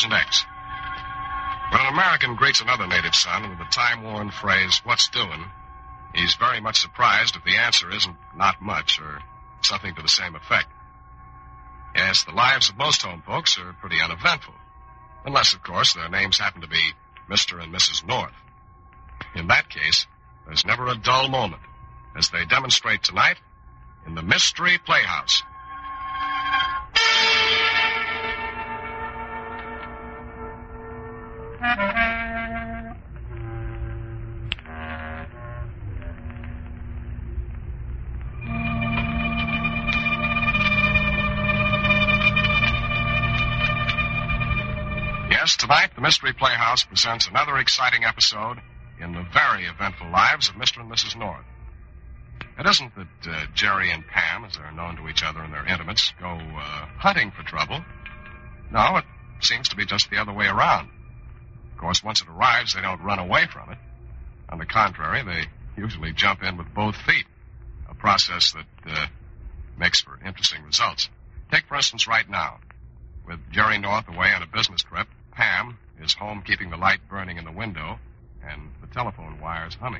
frozen eggs. When an American greets another native son with the time-worn phrase, "What's doing?" he's very much surprised if the answer isn't "not much" or something to the same effect. Yes, the lives of most home folks are pretty uneventful. Unless, of course, their names happen to be Mr. and Mrs. North. In that case, there's never a dull moment, as they demonstrate tonight in the Mystery Playhouse. Yes, tonight the Mystery Playhouse presents another exciting episode in the very eventful lives of Mr. and Mrs. North. It isn't that Jerry and Pam, as they're known to each other and their intimates, go hunting for trouble. No, it seems to be just the other way around. Of course, once it arrives, they don't run away from it. On the contrary, they usually jump in with both feet, a process that makes for interesting results. Take, for instance, right now. With Jerry North away on a business trip, Pam is home keeping the light burning in the window and the telephone wires humming.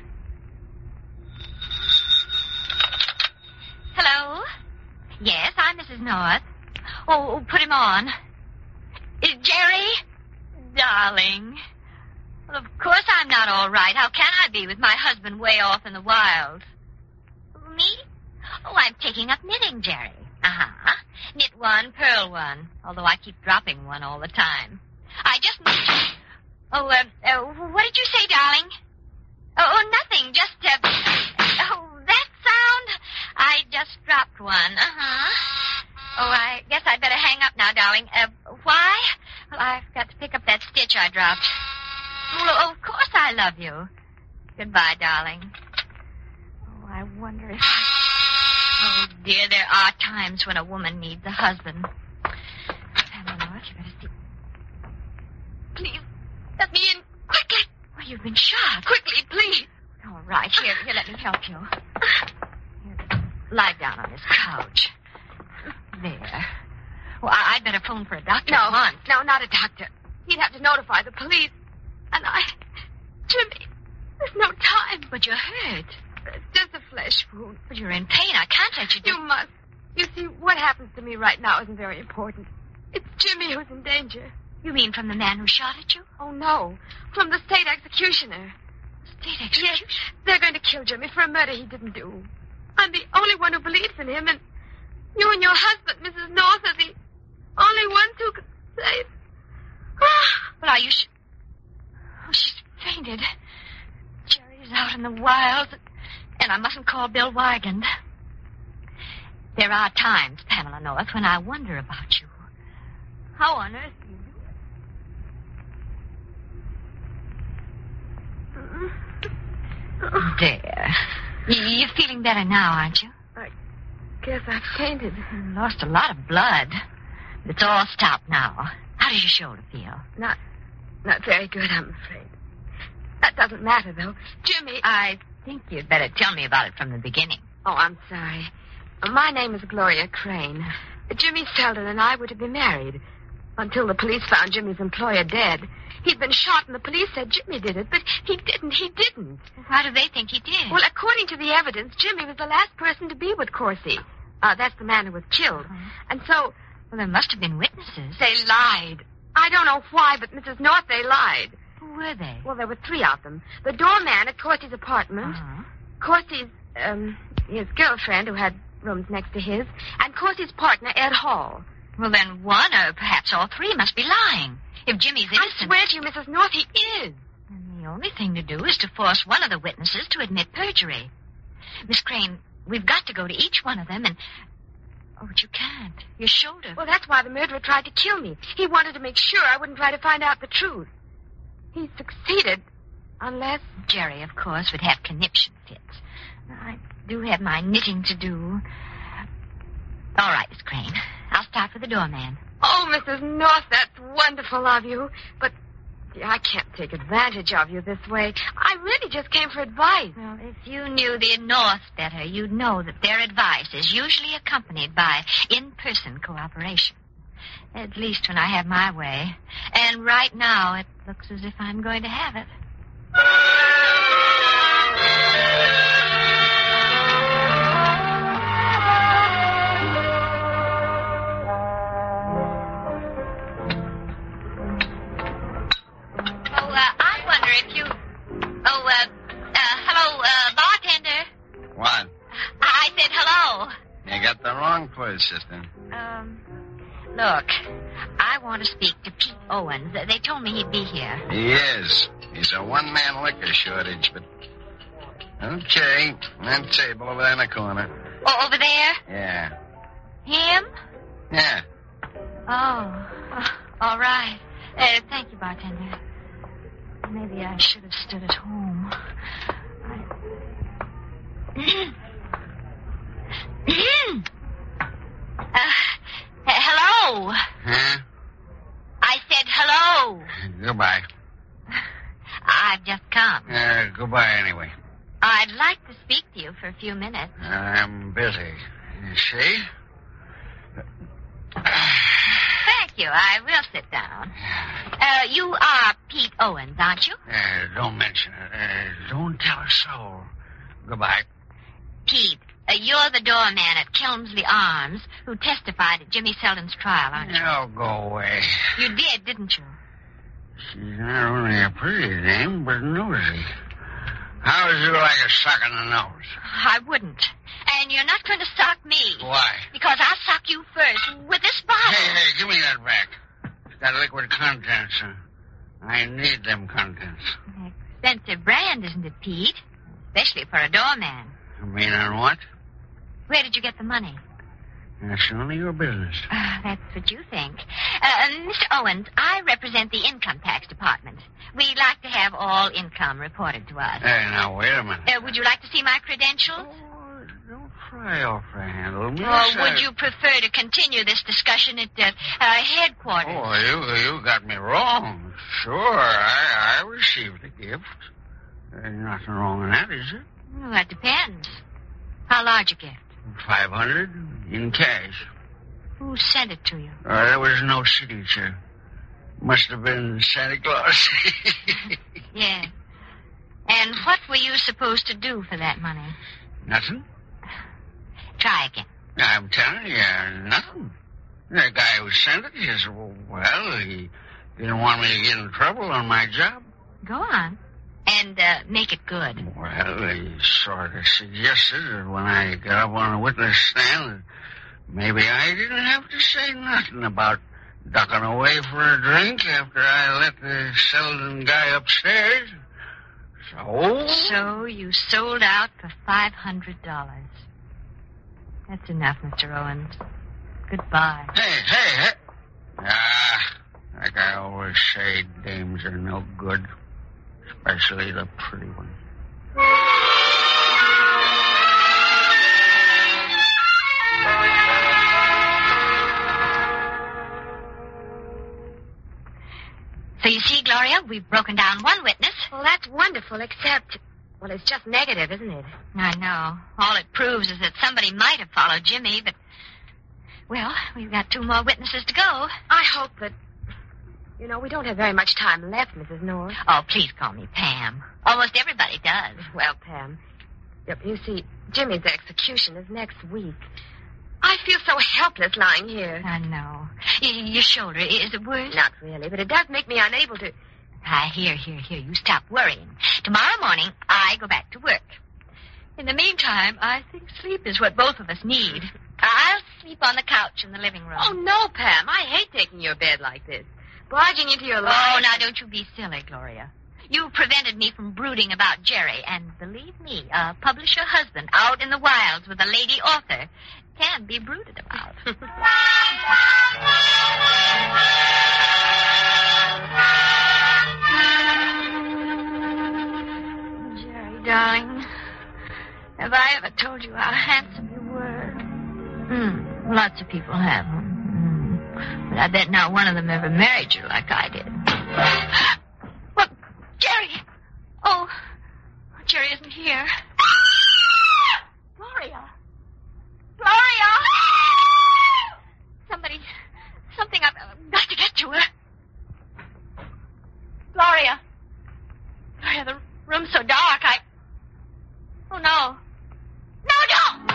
Hello? Yes, I'm Mrs. North. Oh, put him on. Jerry? Darling. Well, of course I'm not all right. How can I be with my husband way off in the wilds? Me? Oh, I'm taking up knitting, Jerry. Uh-huh. Knit one, purl one. Although I keep dropping one all the time. I just need to... what did you say, darling? Oh, nothing. Just, that sound? I just dropped one. Uh-huh. Oh, I guess I'd better hang up now, darling. Why? Well, I've got to pick up that stitch I dropped. Well, of course I love you. Goodbye, darling. Oh, I wonder if Oh, dear, there are times when a woman needs a husband. Pamela North, you better see. Please, let me in quickly. Oh, you've been shot. Quickly, please. All right, here, let me help you. Here, lie down on this couch. There. Well, I'd better phone for a doctor. No, not a doctor. He'd have to notify the police. And Jimmy, there's no time. But you're hurt. It's just a flesh wound. But you're in pain. I can't let you do... You must. You see, what happens to me right now isn't very important. It's Jimmy who's in danger. You mean from the man who shot at you? Oh, no. From the state executioner. State executioner? Yes, they're going to kill Jimmy for a murder he didn't do. I'm the only one who believes in him, and you and your husband, Mrs. North, are the only ones who can save... Well, are you... Oh, she's fainted. Jerry's out in the wilds, and I mustn't call Bill Wygand. There are times, Pamela North, when I wonder about you. How on earth do you do it? There. You're feeling better now, aren't you? I guess I fainted. You lost a lot of blood. It's all stopped now. How does your shoulder feel? Not very good, I'm afraid. That doesn't matter, though. Jimmy... I think you'd better tell me about it from the beginning. Oh, I'm sorry. My name is Gloria Crane. Jimmy Selden and I were to be married until the police found Jimmy's employer dead. He'd been shot, and the police said Jimmy did it, but he didn't. Why do they think he did? Well, according to the evidence, Jimmy was the last person to be with Corsi. That's the man who was killed. Uh-huh. And so... Well, there must have been witnesses. They lied. I don't know why, but Mrs. North, they lied. Who were they? Well, there were three of them. The doorman at Corsi's apartment, Corsi's, his girlfriend who had rooms next to his, and Corsi's partner, Ed Hall. Well, then one or perhaps all three must be lying. If Jimmy's innocent... I swear to you, Mrs. North, he is. And the only thing to do is to force one of the witnesses to admit perjury. Miss Crane, we've got to go to each one of them and... Oh, but you can't. Your shoulder... Well, that's why the murderer tried to kill me. He wanted to make sure I wouldn't try to find out the truth. He succeeded, unless... Jerry, of course, would have conniption fits. I do have my knitting to do. All right, Miss Crane. I'll start with the doorman. Oh, Mrs. North, that's wonderful of you. But I can't take advantage of you this way. I really just came for advice. Well, if you knew the North better, you'd know that their advice is usually accompanied by in-person cooperation. At least when I have my way. And right now, it looks as if I'm going to have it. I wonder if you... hello, bartender. What? I said hello. You got the wrong place, sister. Look, I want to speak to Pete Owens. They told me he'd be here. He is. He's a one-man liquor shortage, but... Okay, that table over there in the corner. Oh, over there? Yeah. Him? Yeah. Oh, all right. Thank you, bartender. Maybe I should have stood at home. Hello. Huh? I said hello. Goodbye. I've just come. Goodbye anyway. I'd like to speak to you for a few minutes. I'm busy. You see? Thank you. I will sit down. You are Pete Owens, aren't you? Don't mention it. Don't tell a soul. Goodbye. Pete, you're the doorman at Kelmsley Arms who testified at Jimmy Selden's trial, aren't you? Oh, go away. You did, didn't you? She's not only a pretty dame, but nosy. How would you like a sock in the nose? I wouldn't. And you're not going to sock me. Why? Because I'll sock you first with this bottle. Hey, give me that back. It's got liquid contents. I need them contents. Expensive brand, isn't it, Pete? Especially for a doorman. You mean on what? Where did you get the money? That's none of your business. That's what you think. Mr. Owens, I represent the Income Tax Department. We like to have all income reported to us. Hey, now, wait a minute. Would you like to see my credentials? Oh, don't try off the handle, miss. Or would you prefer to continue this discussion at headquarters? Oh, you got me wrong. Sure, I received the gift. There's nothing wrong in that, is there? Well, that depends. How large a gift? 500 in cash. Who sent it to you? There was no signature. Must have been Santa Claus. Yeah. And what were you supposed to do for that money? Nothing. Try again. I'm telling you, nothing. The guy who sent it, he said, well, he didn't want me to get in trouble on my job. Go on. And make it good. Well, he sort of suggested that when I got up on the witness stand, that maybe I didn't have to say nothing about ducking away for a drink after I let the Selden guy upstairs. So you sold out for $500. That's enough, Mr. Owens. Goodbye. Hey. Like I always say, dames are no good. Especially the pretty one. So you see, Gloria, we've broken down one witness. Well, that's wonderful, except... Well, it's just negative, isn't it? I know. All it proves is that somebody might have followed Jimmy, but... Well, we've got 2 more witnesses to go. I hope that... You know, we don't have very much time left, Mrs. North. Oh, please call me Pam. Almost everybody does. Well, Pam, you see, Jimmy's execution is next week. I feel so helpless lying here. I know. Your shoulder, is it worse? Not really, but it does make me unable to... Here. You stop worrying. Tomorrow morning, I go back to work. In the meantime, I think sleep is what both of us need. I'll sleep on the couch in the living room. Oh, no, Pam. I hate taking your bed like this. Barging into your life. Oh, now don't you be silly, Gloria. You prevented me from brooding about Jerry, and believe me, a publisher husband out in the wilds with a lady author can be brooded about. Jerry, darling, have I ever told you how handsome you were? Lots of people have. But I bet not one of them ever married you like I did. Well, Jerry! Oh, Jerry isn't here. Gloria! Something, I've got to get to her. room's so dark, Oh, no. No, don't!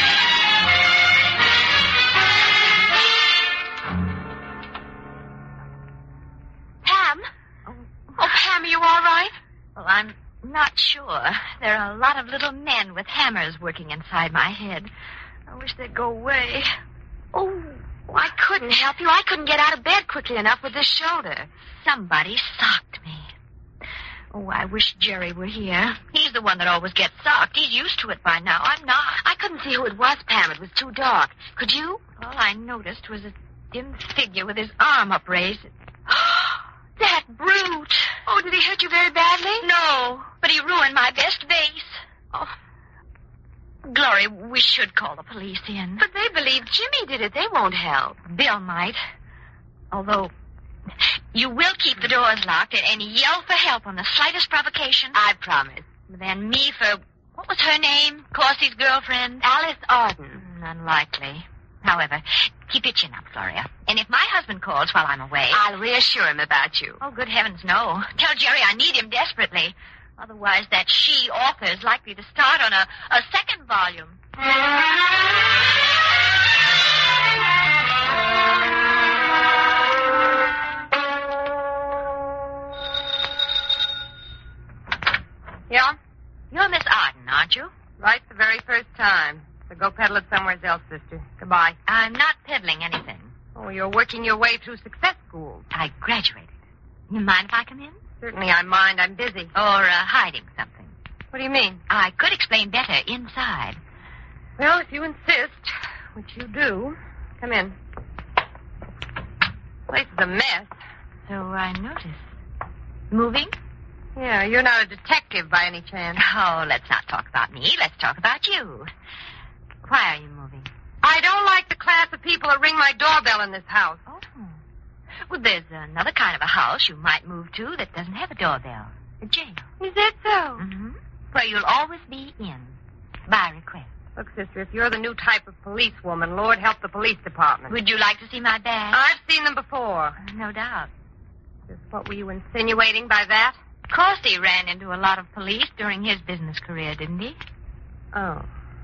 Pam? Oh, Pam, are you all right? Well, I'm not sure. There are a lot of little men with hammers working inside my head. I wish they'd go away. Oh, I couldn't help you. I couldn't get out of bed quickly enough with this shoulder. Somebody socked me. Oh, I wish Jerry were here. He's the one that always gets socked. He's used to it by now. I'm not. I couldn't see who it was, Pam. It was too dark. Could you? All I noticed was a dim figure with his arm upraised. That brute! Oh, did he hurt you very badly? No, but he ruined my best vase. Oh, Gloria, we should call the police in. But they believe Jimmy did it. They won't help. Bill might. Although, you will keep the doors locked and yell for help on the slightest provocation. I promise. Then me for, what was her name? Corsy's girlfriend? Alice Arden. Unlikely. However, keep your chin up, Gloria. And if my husband calls while I'm away... I'll reassure him about you. Oh, good heavens, no. Tell Jerry I need him desperately. Otherwise, that she-author is likely to start on a second volume. Yeah? You're Miss Arden, aren't you? Right the very first time. So go peddle it somewhere else, sister. Goodbye. I'm not peddling anything. Oh, you're working your way through success school. I graduated. You mind if I come in? Certainly I mind. I'm busy. Or hiding something. What do you mean? I could explain better inside. Well, if you insist, which you do, come in. Place is a mess. So I noticed. Moving? Yeah, you're not a detective by any chance. Oh, let's not talk about me. Let's talk about you. Why are you moving? I don't like the class of people that ring my doorbell in this house. Oh. Well, there's another kind of a house you might move to that doesn't have a doorbell. A jail. Is that so? Mm-hmm. Where you'll always be in. By request. Look, sister, if you're the new type of policewoman, Lord help the police department. Would you like to see my badge? I've seen them before. No doubt. Just what were you insinuating by that? Corsey ran into a lot of police during his business career, didn't he? Oh.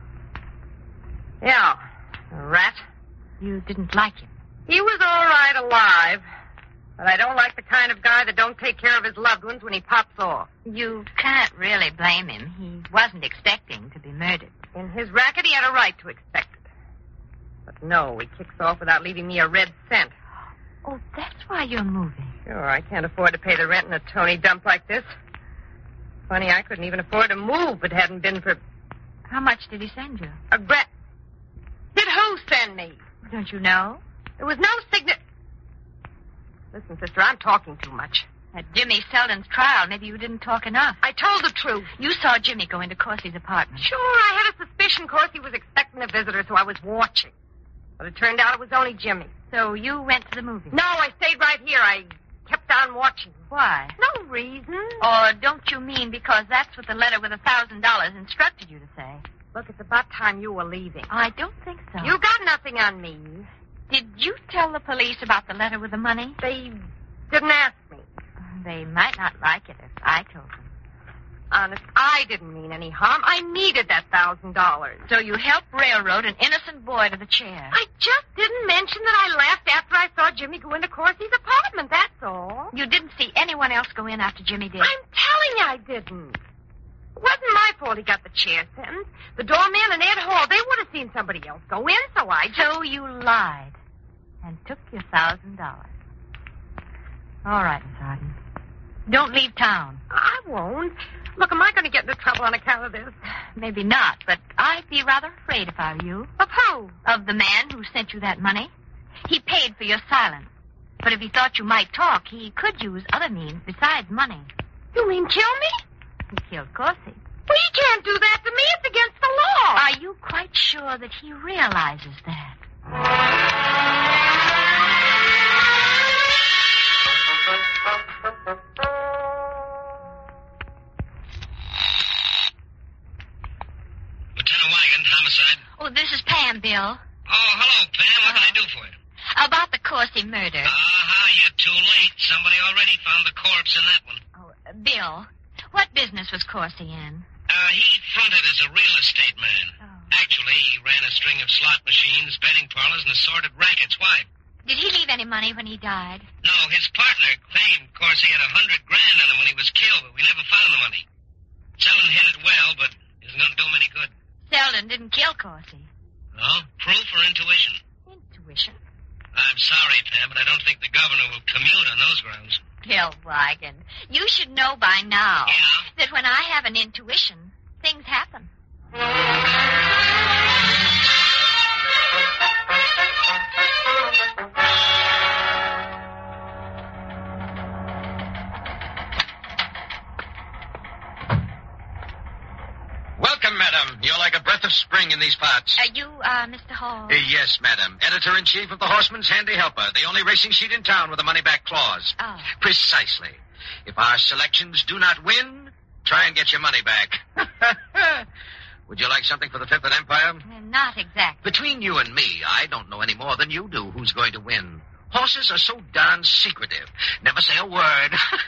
Yeah. A rat. You didn't like him? He was all right alive. But I don't like the kind of guy that don't take care of his loved ones when he pops off. You can't really blame him. He wasn't expecting to be murdered. In his racket, he had a right to expect it. But no, he kicks off without leaving me a red cent. Oh, that's why you're moving. Sure, I can't afford to pay the rent in a Tony dump like this. Funny, I couldn't even afford to move if it hadn't been for... How much did he send you? A grat... Did who send me? Don't you know? There was no signet... Listen, sister, I'm talking too much. At Jimmy Selden's trial, maybe you didn't talk enough. I told the truth. You saw Jimmy go into Corsey's apartment. Sure, I had a suspicion Corsey was expecting a visitor, so I was watching. But it turned out it was only Jimmy. So you went to the movie? No, I stayed right here. I kept on watching. Why? No reason. Or don't you mean because that's what the letter with $1,000 instructed you to say? Look, it's about time you were leaving. I don't think so. You got nothing on me. Did you tell the police about the letter with the money? They didn't ask me. They might not like it if I told them. Honest, I didn't mean any harm. I needed that $1,000. So you helped railroad an innocent boy to the chair. I just didn't mention that I left after I saw Jimmy go into Corsey's apartment, that's all. You didn't see anyone else go in after Jimmy did? I'm telling you I didn't. It wasn't my fault he got the chair sentence. The doorman and Ed Hall, they would have seen somebody else go in, so I just... So you lied and took your $1,000. All right, Miss Arden. Don't leave town. I won't. Look, am I going to get into trouble on account of this? Maybe not, but I'd be rather afraid if I were you. Of who? Of the man who sent you that money. He paid for your silence. But if he thought you might talk, he could use other means besides money. You mean kill me? He killed Corsey. Well, he can't do that to me. It's against the law. Are you quite sure that he realizes that? Lieutenant Wagon, homicide. Oh, this is Pam, Bill. Oh, hello, Pam. What can I do for you? About the Corsey murder. You're too late. Somebody already found the corpse in that one. Oh, Bill, What business was Corsi in? He fronted as a real estate man. Oh. Actually, he ran a string of slot machines, betting parlors, and assorted rackets. Why? Did he leave any money when he died? No, his partner claimed Corsi had $100,000 on him when he was killed, but we never found the money. Selden hid it well, but isn't going to do him any good. Selden didn't kill Corsi. No? Proof or intuition? Intuition? I'm sorry, Pam, but I don't think the governor will commute on those grounds. Bill Wigan, you should know by now Yeah? that when I have an intuition, things happen. Welcome, madam. You're like a breath of spring in these parts. You, Mr. Hall? Yes, madam. Editor-in-chief of the Horseman's Handy Helper, the only racing sheet in town with a money-back clause. Oh. Precisely. If our selections do not win, try and get your money back. Would you like something for the Fifth and Empire? Not exactly. Between you and me, I don't know any more than you do who's going to win. Horses are so darn secretive. Never say a word.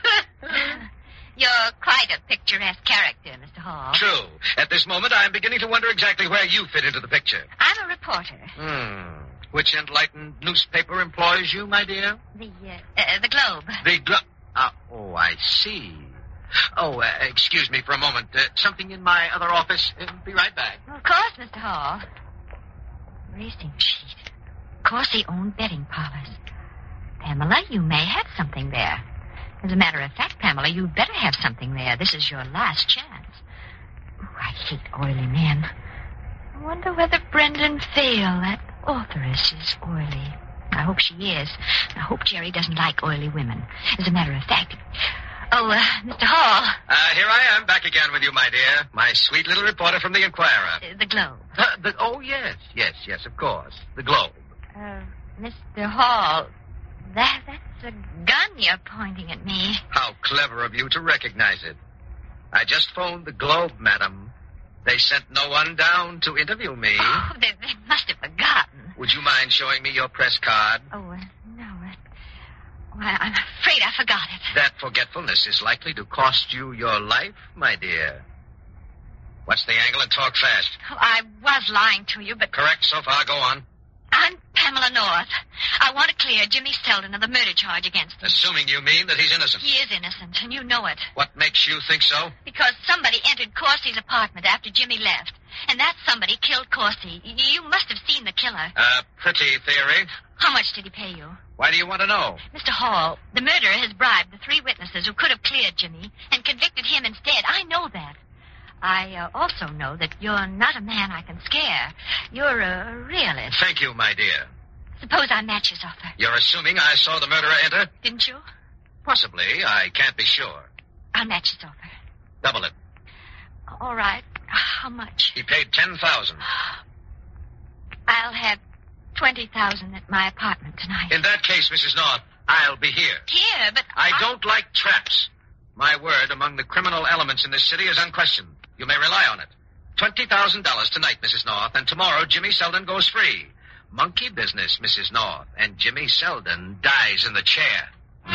You're quite a picturesque character, Mr. Hall. True. At this moment, I'm beginning to wonder exactly where you fit into the picture. I'm a reporter. Which enlightened newspaper employs you, my dear? The Globe. The Globe. Oh, I see. Oh, excuse me for a moment. Something in my other office. Be right back. Of course, Mr. Hall. Racing sheet. Corsi owned betting parlors. Pamela, you may have something there. As a matter of fact, Pamela, you'd better have something there. This is your last chance. Oh, I hate oily men. I wonder whether Brendan Vale, that authoress, is oily. I hope she is. I hope Jerry doesn't like oily women. As a matter of fact... Oh, Mr. Hall. Here I am, back again with you, my dear. My sweet little reporter from the Inquirer. The Globe. Oh, yes, of course. The Globe. Mr. Hall, that's a gun you're pointing at me. How clever of you to recognize it. I just phoned the Globe, madam. They sent no one down to interview me. Oh, they must have forgotten. Would you mind showing me your press card? Oh, no. Well, I'm afraid I forgot it. That forgetfulness is likely to cost you your life, my dear. What's the angle, and talk fast? Oh, I was lying to you, but... Correct so far. Go on. I'm Pamela North. I want to clear Jimmy Selden of the murder charge against him. Assuming you mean that he's innocent. He is innocent, and you know it. What makes you think so? Because somebody entered Corsi's apartment after Jimmy left. And that somebody killed Corsi. You must have seen the killer. Pretty theory. How much did he pay you? Why do you want to know? Mr. Hall, the murderer has bribed the 3 witnesses who could have cleared Jimmy and convicted him instead. I know that. I also know that you're not a man I can scare. You're a realist. Thank you, my dear. Suppose I match his offer. You're assuming I saw the murderer enter? Didn't you? Possibly. I can't be sure. I'll match his offer. Double it. All right. How much? He paid $10,000. I'll have $20,000 at my apartment tonight. In that case, Mrs. North, I'll be here. Here, but I don't like traps. My word among the criminal elements in this city is unquestioned. You may rely on it. $20,000 tonight, Mrs. North, and tomorrow Jimmy Selden goes free. Monkey business, Mrs. North, and Jimmy Selden dies in the chair.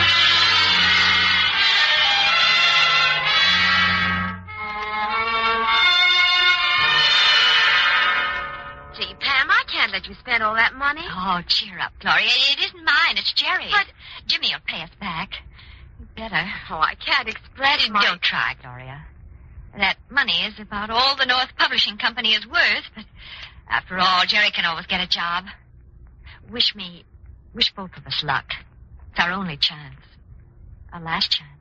Gee, Pam, I can't let you spend all that money. Oh, cheer up, Gloria. It isn't mine. It's Jerry's. But Jimmy will pay us back. You better. Oh, I can't express my... Don't try, Gloria. That money is about all the North Publishing Company is worth, but after all, Jerry can always get a job. Wish both of us luck. It's our only chance. Our last chance.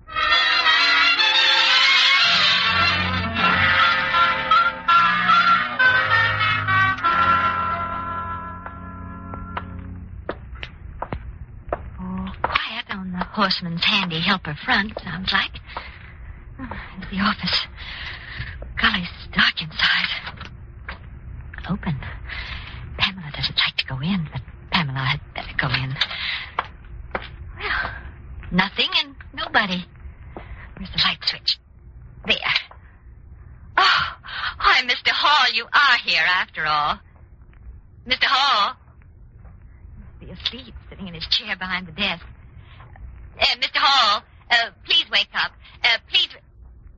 Oh, quiet on the Horseman's Handy Helper front, sounds like. There's the office. Golly, it's dark inside. Open. Pamela doesn't like to go in, but Pamela had better go in. Well, nothing and nobody. Where's the light switch? There. Oh, why, Mr. Hall, you are here after all. Mr. Hall. He must be asleep, sitting in his chair behind the desk. Mr. Hall, please wake up. Please...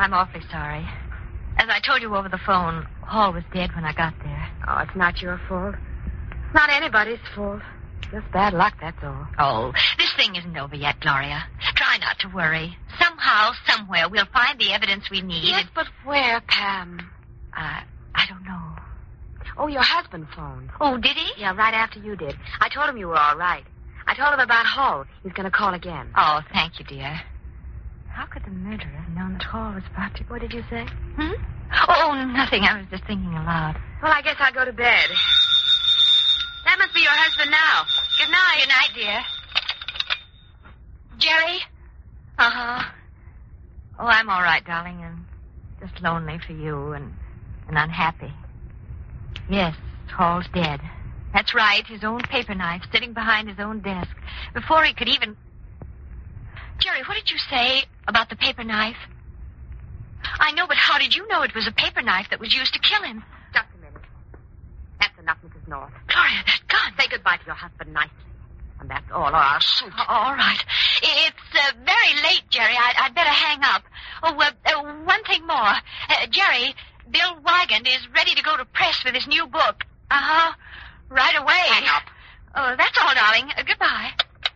I'm awfully sorry. As I told you over the phone, Hall was dead when I got there. Oh, it's not your fault. It's not anybody's fault. Just bad luck, that's all. Oh, this thing isn't over yet, Gloria. Try not to worry. Somehow, somewhere, we'll find the evidence we need. Yes, but where, Pam? I don't know. Oh, your husband phoned. Oh, did he? Yeah, right after you did. I told him you were all right. I told him about Hall. He's going to call again. Oh, thank you, dear. How could the murderer have known that Hall was about to... What did you say? Oh, nothing. I was just thinking aloud. Well, I guess I'll go to bed. That must be your husband now. Good night. Good night, dear. Jerry? Uh-huh. Oh, I'm all right, darling, and just lonely for you and unhappy. Yes, Hall's dead. That's right, his own paper knife sitting behind his own desk. Before he could even... Jerry, what did you say about the paper knife? I know, but how did you know it was a paper knife that was used to kill him? Just a minute. That's enough, Mrs. North. Gloria, that gun. Say goodbye to your husband nicely. And that's all, or I'll shoot. All right. It's very late, Jerry. I'd better hang up. Oh, one thing more. Jerry, Bill Wygant is ready to go to press with his new book. Uh-huh. Right away. Hang up. Oh, that's all, darling. Goodbye.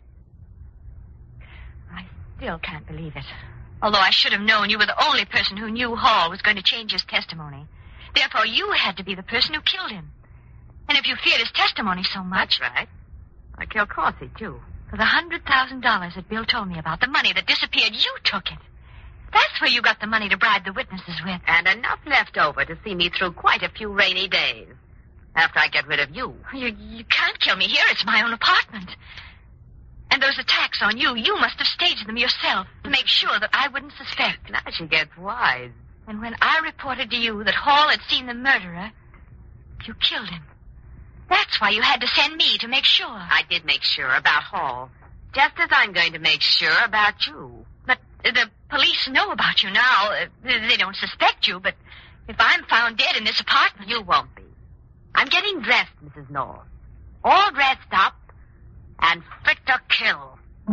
I still can't believe it. Although I should have known you were the only person who knew Hall was going to change his testimony. Therefore, you had to be the person who killed him. And if you feared his testimony so much... That's right. I killed Corsi, too. For the $100,000 that Bill told me about, the money that disappeared, you took it. That's where you got the money to bribe the witnesses with. And enough left over to see me through quite a few rainy days. After I get rid of you. You can't kill me here. It's my own apartment. And those attacks on you, you must have staged them yourself to make sure that I wouldn't suspect. Now she gets wise. And when I reported to you that Hall had seen the murderer, you killed him. That's why you had to send me to make sure. I did make sure about Hall. Just as I'm going to make sure about you. But the police know about you now. They don't suspect you, but if I'm found dead in this apartment... You won't be. I'm getting dressed, Mrs. North. All dressed up and fit to kill.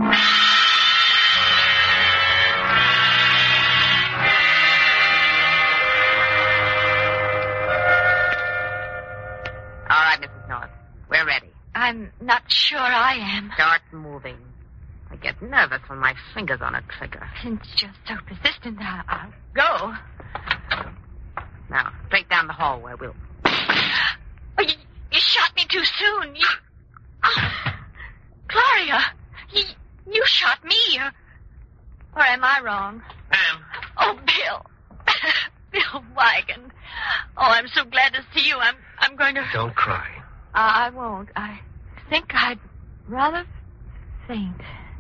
All right, Mrs. North. We're ready. I'm not sure I am. Start moving. I get nervous when my finger's on a trigger. Since you're so persistent, I'll go. Now, straight down the hallway. We'll... Oh, you shot me too soon. Gloria, you shot me. Or am I wrong? Pam. Oh, Bill. Bill Wygant. Oh, I'm so glad to see you. I'm going to... Don't cry. I won't. I think I'd rather faint.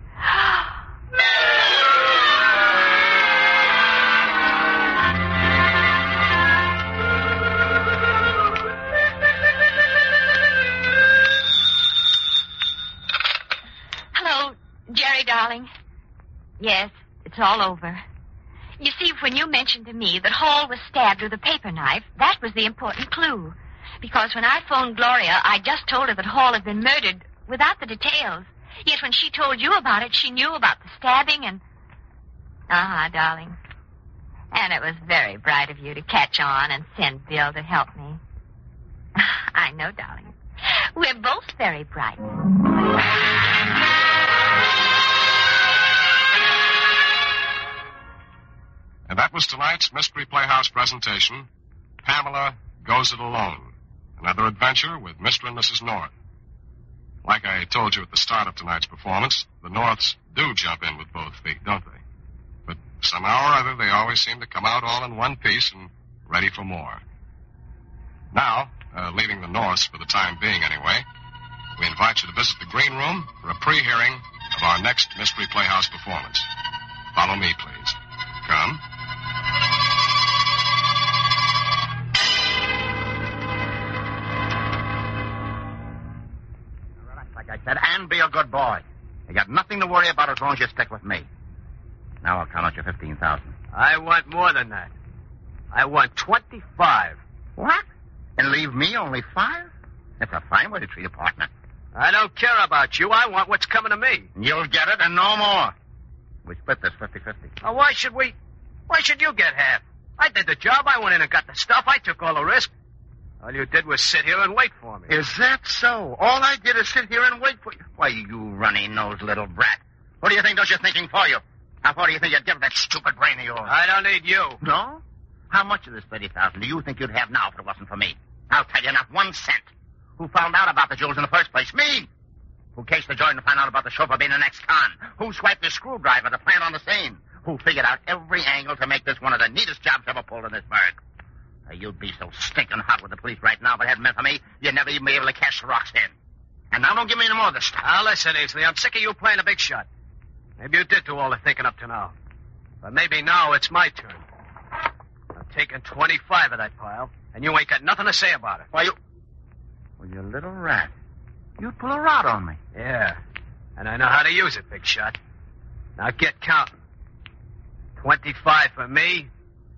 Hello, Jerry, darling. Yes, it's all over. You see, when you mentioned to me that Hall was stabbed with a paper knife, that was the important clue. Because when I phoned Gloria, I just told her that Hall had been murdered without the details. Yet when she told you about it, she knew about the stabbing and... darling. And it was very bright of you to catch on and send Bill to help me. I know, darling. We're both very bright. And that was tonight's Mystery Playhouse presentation, Pamela Goes It Alone. Another adventure with Mr. and Mrs. North. Like I told you at the start of tonight's performance, the Norths do jump in with both feet, don't they? But somehow or other, they always seem to come out all in one piece and ready for more. Now, leaving the Norths for the time being anyway, we invite you to visit the Green Room for a pre-hearing of our next Mystery Playhouse performance. Follow me, please. Come. Like I said, and be a good boy. You got nothing to worry about as long as you stick with me. Now I'll count out your 15,000. I want more than that. I want 25. What? And leave me only 5? That's a fine way to treat a partner. I don't care about you. I want what's coming to me. You'll get it and no more. We split this 50-50. Now, why should we... Why should you get half? I did the job. I went in and got the stuff. I took all the risk. All you did was sit here and wait for me. Is that so? All I did is sit here and wait for you. Why, you runny-nosed little brat. What do you think those are thinking for you? How far do you think you'd give that stupid brain of yours? I don't need you. No? How much of this $30,000 do you think you'd have now if it wasn't for me? I'll tell you, not 1 cent. Who found out about the jewels in the first place? Me! Who cased the joint to find out about the chauffeur being an ex-con? Who swiped the screwdriver to plant on the scene? Who figured out every angle to make this one of the neatest jobs ever pulled in this burg? You'd be so stinking hot with the police right now, but it hadn't been for me, you'd never even be able to cash the rocks in. And now don't give me any more of this stuff. Now, listen, Easley, I'm sick of you playing a big shot. Maybe you did do all the thinking up to now. But maybe now it's my turn. I'm taking 25 of that pile, and you ain't got nothing to say about it. Why, you... Well, you little rat. You'd pull a rod on me. Yeah, and I know how to use it, big shot. Now get counting. 25 for me,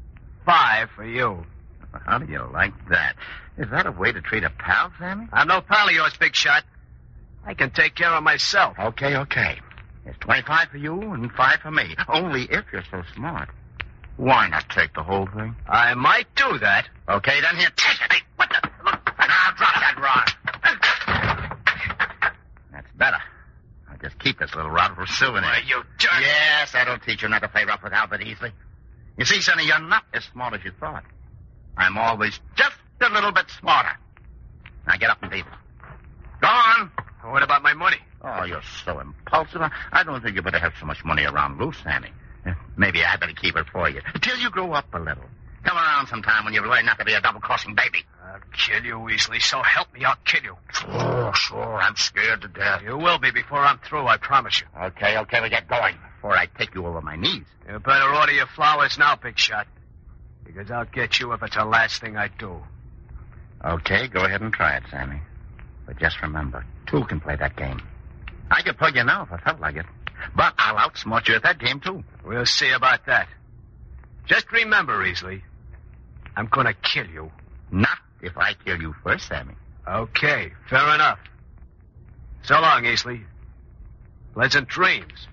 5 for you. How do you like that? Is that a way to treat a pal, Sammy? I'm no pal of yours, big shot. I can take care of myself. Okay. It's 25 for you and 5 for me. Only if you're so smart. Why not take the whole thing? I might do that. Okay, then here, take it. Hey, what the... Look, now drop that rod. That's better. I'll just keep this little rod for a souvenir. Why, you jerk. Yes, that'll teach you not to play rough with Albert Easley. You see, Sonny, you're not as smart as you thought. I'm always just a little bit smarter. Now get up and beat it. Go on. What about my money? Oh, you're so impulsive. I don't think you better have so much money around loose, Sammy. Maybe I better keep it for you until you grow up a little. Come around sometime when you've learned not to be a double-crossing baby. I'll kill you, Weasley. So help me, I'll kill you. Oh, sure. I'm scared to death. You will be before I'm through, I promise you. Okay, we get going before I take you over my knees. You better order your flowers now, big shot. Because I'll get you if it's the last thing I do. Okay, go ahead and try it, Sammy. But just remember, 2 can play that game. I could plug you now if I felt like it. But I'll outsmart you at that game, too. We'll see about that. Just remember, Easley, I'm going to kill you. Not if I kill you first, Sammy. Okay, fair enough. So long, Easley. Pleasant dreams.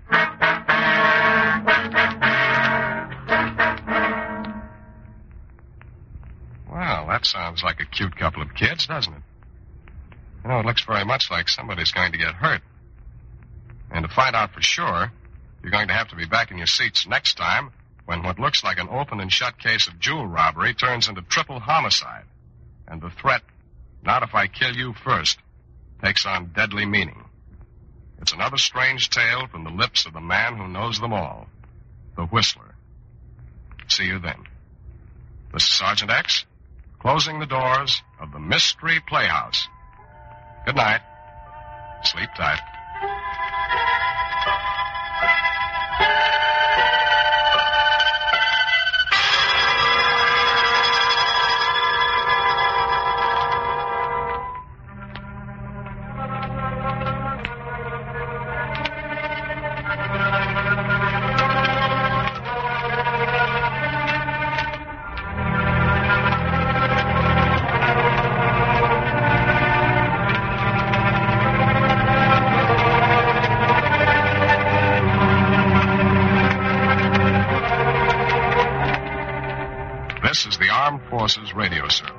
Well, that sounds like a cute couple of kids, doesn't it? You know, it looks very much like somebody's going to get hurt. And to find out for sure, you're going to have to be back in your seats next time when what looks like an open and shut case of jewel robbery turns into triple homicide. And the threat, not if I kill you first, takes on deadly meaning. It's another strange tale from the lips of the man who knows them all, the Whistler. See you then. This is Sergeant X, closing the doors of the Mystery Playhouse. Good night. Sleep tight. This is the Armed Forces Radio Service.